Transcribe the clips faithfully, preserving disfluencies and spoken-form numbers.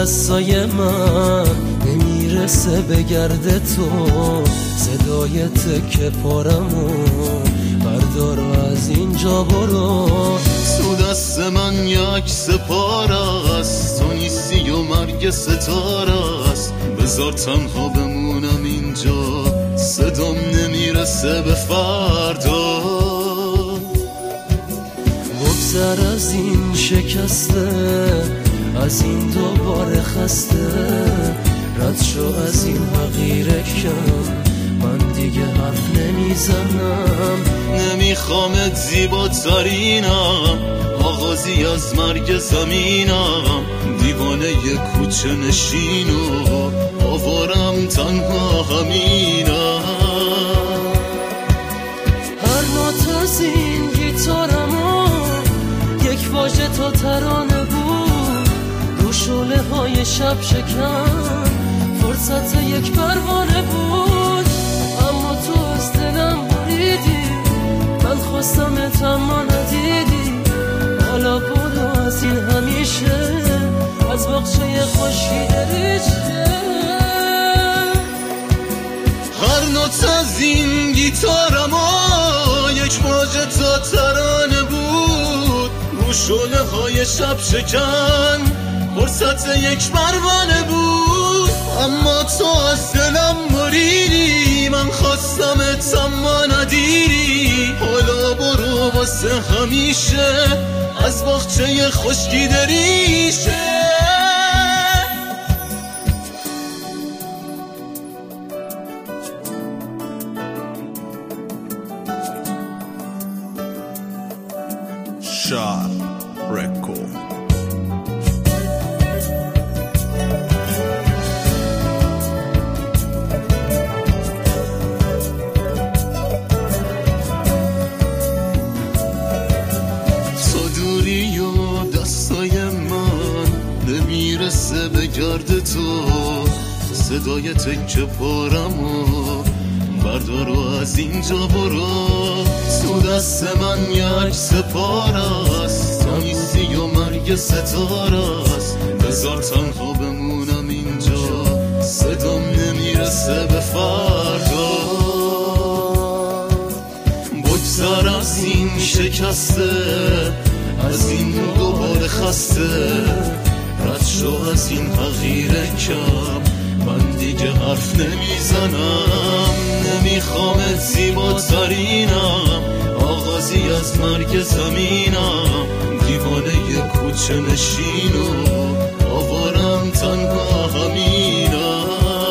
دستای من نمیرسه به گرد تو، صدای تکه پارمو بردار و از اینجا برو. تو دست من یک سپاره است، تو نیستی و مرگ ستاره است. بذار تنها بمونم اینجا، صدام نمیرسه به فردا. بگذر از این شکسته، از این دوباره خسته، رد شو از این حقیره کم، من دیگه حرف نمیزنم. نمیخوامت زیباترینم، آغازی از مرگ زمینم. دیوانه ی کوچه نشینو آوارم تنها همینم. هر نوت از این گیتارمو یک واژه تا ترانه بود، رو شعله های شب شکن فرصت یک پروانه بود. اما تو از دلم بریدی، من خواستمت اما ندیدی. حالا برو از این همیشه، از باغچه خوشی دریچه. هر نوت از این گیتارمو یک واژه تا ترانه بود، رو شعله های شب شکن فرصت یک پروانه بود. اما تو از دلم بریدی، من خواستمت اما ندیدی. حالا برو واسه همیشه، از باغچه خشکی دریشه. شار رکورد. نمیرسه به گرد تو، صدای تکه پارمو بردار و از اینجا برو. تو دست من یک سپاره است، تو نیستی و مرگ ستاره است. بذار تنها بمونم اینجا، صدام نمیرسه به فردا. بگذر از این شکسته، از این دوباره خسته، رد شو از این حقیره کم، من دیگه حرف نمیزنم. نمیخوامت زیباترینم، آغازی از مرگ زمینم. دیوانه ی کوچه نشینو آوارم تنها همینم.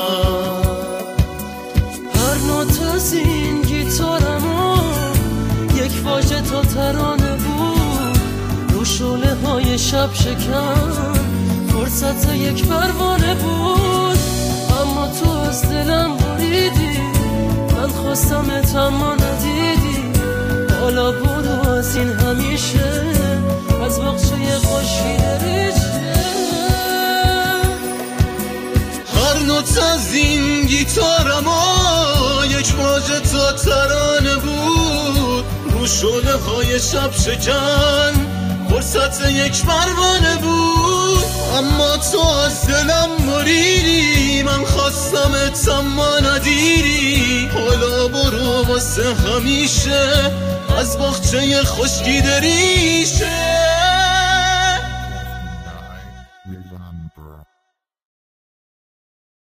هر نوت از این گیتارمو یک واژه تا ترانه بود، رو شعله های شب شکن فرصت یک پروانه بود. اما تو از دلم بریدی، من خواستمت اما ندیدی. حالا برو از این همیشه، از باغچه خوشی دریچه. هر نوت از این گیتارمو یک واژه تا ترانه بود، رو شعله های شب شکن فرصت یک پروانه بود. اما تو از دلم بریدی، من خواستمت اما ندیدی. حالا برو واسه همیشه، از باغچه خشکی دریشه.